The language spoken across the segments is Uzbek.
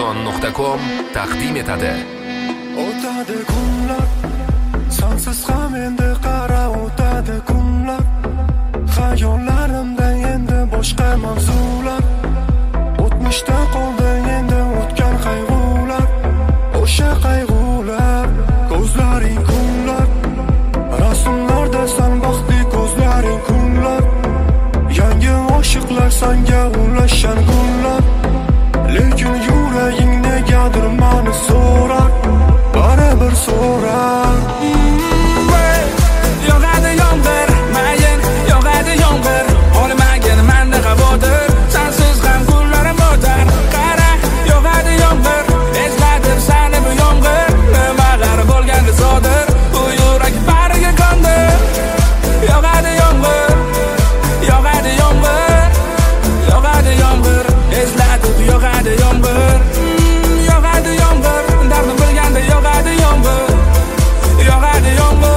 Aviasalon.com taqdim etadi. O'tadi kunlar, sonsiz ham endi qara o'tadi kunlar. Xayollarimda endi boshqa mavzular. O'tmishda qoldi endi o'tgan qayg'ular. O'sha qayg'ular, ko'zlaring kunlar. Rasmlarda san baxtli ko'zlaring kunlar. Yangi oshiqlar sanga ulashan kunlar. Lekin yuraging negadir meni so'rar, baribir so'rar. Yog'adi yomg'ir, mayin yog'adi yomg'ir. Olmagin menda xavotir, sensiz ham kunlarim o'tar. Qara, yog'adi yomg'ir, esladim seni bu yomg'ir. Nimalar bo'lgandi sodir, bu yurak bariga qo'ndi. Yog'adi yomg'ir, yog'adi yomg'ir, yog'adi yomg'ir, esladim yog'adi yomg'ir. Yog'adi yomg'ir, dardim bilganda yog'adi yomg'ir. Yog'adi yomg'ir.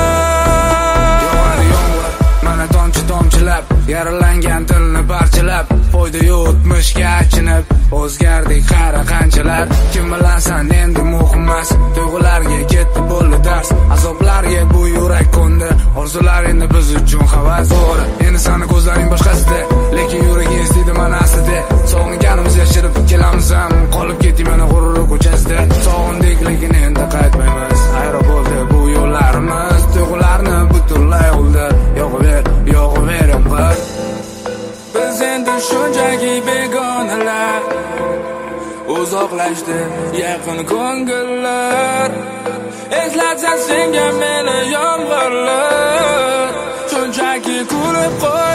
Tomchilab, yaralangan dilni parchalab, qo'ydi o'tmishga achinib, o'zgardik qara qanchalar. Kim bilasan endi muhimmas, tuyg'ularga ketdi bo'ldi dars, azoblarga bu yurak qo'ndi, orzular endi biz uchun havas. To'g'ri, endi seni ko'zlaring boshqasida, lekin yuraging istaydi mana aslida. Sog'inganimiz yashirib kelamiz ham, qolib ketdik mana g'urur ko'chasida. Sog'indik lekin endi qaytmaymiz, hayro bo'ldi bu yo'llarimiz, tuyg'ularni butunlay oldi. Yo'g'aver yomg'ir. Biz endi shunchaki begonalar, uzoqlashdi yaqin ko'ngillar. Eslatsa senga meni yomg'irlar, shunchaki kulib qo'y.